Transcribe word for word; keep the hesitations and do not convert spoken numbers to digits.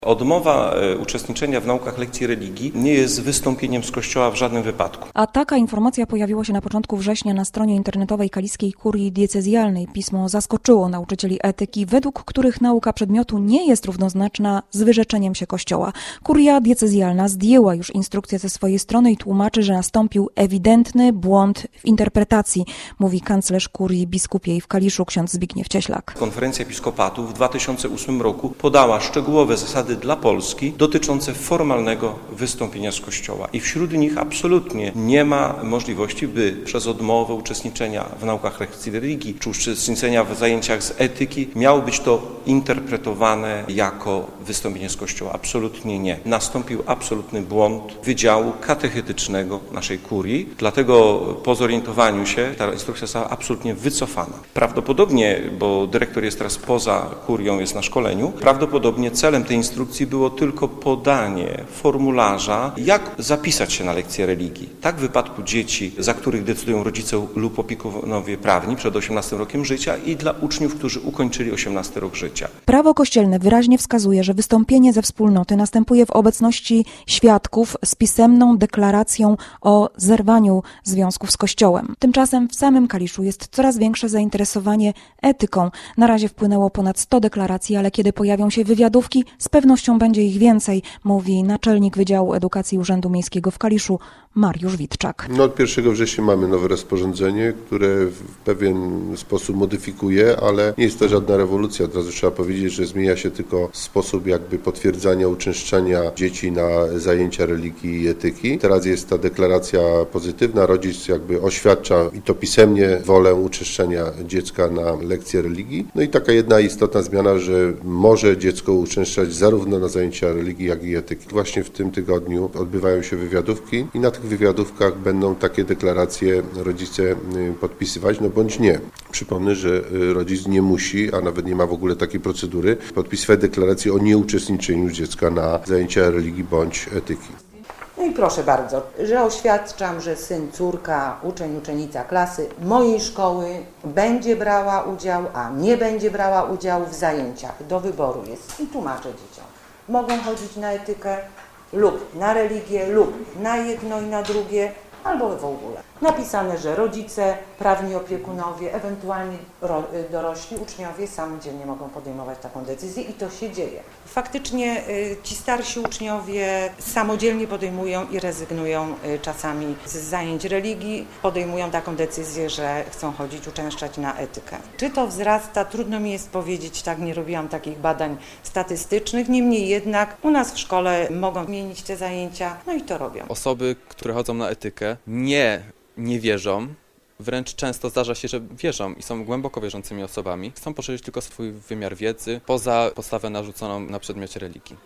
Odmowa uczestniczenia w naukach lekcji religii nie jest wystąpieniem z Kościoła w żadnym wypadku. A taka informacja pojawiła się na początku września na stronie internetowej Kaliskiej Kurii Diecezjalnej. Pismo zaskoczyło nauczycieli etyki, według których nauka przedmiotu nie jest równoznaczna z wyrzeczeniem się Kościoła. Kuria Diecezjalna zdjęła już instrukcję ze swojej strony i tłumaczy, że nastąpił ewidentny błąd w interpretacji, mówi kanclerz kurii biskupiej w Kaliszu ksiądz Zbigniew Cieślak. Konferencja Episkopatu w dwa tysiące ósmym roku podała szczegółowe zasady dla Polski dotyczące formalnego wystąpienia z Kościoła. I wśród nich absolutnie nie ma możliwości, by przez odmowę uczestniczenia w naukach lekcji religii czy uczestniczenia w zajęciach z etyki miało być to interpretowane jako wystąpienie z Kościoła. Absolutnie nie. Nastąpił absolutny błąd Wydziału Katechetycznego naszej kurii, dlatego po zorientowaniu się ta instrukcja została absolutnie wycofana. Prawdopodobnie, bo dyrektor jest teraz poza kurią, jest na szkoleniu, prawdopodobnie celem tej instrukcji było tylko podanie formularza, jak zapisać się na lekcję religii. Tak w wypadku dzieci, za których decydują rodzice lub opiekunowie prawni przed osiemnastym rokiem życia i dla uczniów, którzy ukończyli osiemnasty rok życia. Prawo kościelne wyraźnie wskazuje, że wystąpienie ze wspólnoty następuje w obecności świadków z pisemną deklaracją o zerwaniu związków z Kościołem. Tymczasem w samym Kaliszu jest coraz większe zainteresowanie etyką. Na razie wpłynęło ponad sto deklaracji, ale kiedy pojawią się wywiadówki, z pewnością będzie ich więcej, mówi naczelnik Wydziału Edukacji Urzędu Miejskiego w Kaliszu Mariusz Witczak. No, od pierwszego września mamy nowe rozporządzenie, które w pewien sposób modyfikuje, ale nie jest to żadna rewolucja. Od razu trzeba powiedzieć, że zmienia się tylko sposób jakby potwierdzania, uczęszczania dzieci na zajęcia religii i etyki. Teraz jest ta deklaracja pozytywna, rodzic jakby oświadcza i to pisemnie wolę uczęszczania dziecka na lekcję religii. No i taka jedna istotna zmiana, że może dziecko uczęszczać zarówno na zajęcia religii, jak i etyki. Właśnie w tym tygodniu odbywają się wywiadówki i na tych wywiadówkach będą takie deklaracje rodzice podpisywać, no bądź nie. Przypomnę, że rodzic nie musi, a nawet nie ma w ogóle takiej procedury, podpisywać deklaracji o nieuczestniczeniu dziecka na zajęcia religii bądź etyki. No i proszę bardzo, że oświadczam, że syn, córka, uczeń, uczennica klasy mojej szkoły będzie brała udział, a nie będzie brała udziału w zajęciach. Do wyboru jest. I tłumaczę dzieciom. Mogą chodzić na etykę lub na religię, lub na jedno i na drugie, albo w ogóle. Napisane, że rodzice, prawni opiekunowie, ewentualnie dorośli uczniowie samodzielnie mogą podejmować taką decyzję i to się dzieje. Faktycznie y, ci starsi uczniowie samodzielnie podejmują i rezygnują y, czasami z zajęć religii, podejmują taką decyzję, że chcą chodzić, uczęszczać na etykę. Czy to wzrasta? Trudno mi jest powiedzieć, tak, nie robiłam takich badań statystycznych, niemniej jednak u nas w szkole mogą zmienić te zajęcia, no i to robią. Osoby, które chodzą na etykę, nie nie wierzą, wręcz często zdarza się, że wierzą i są głęboko wierzącymi osobami, chcą poszerzyć tylko swój wymiar wiedzy poza postawę narzuconą na przedmiocie religii.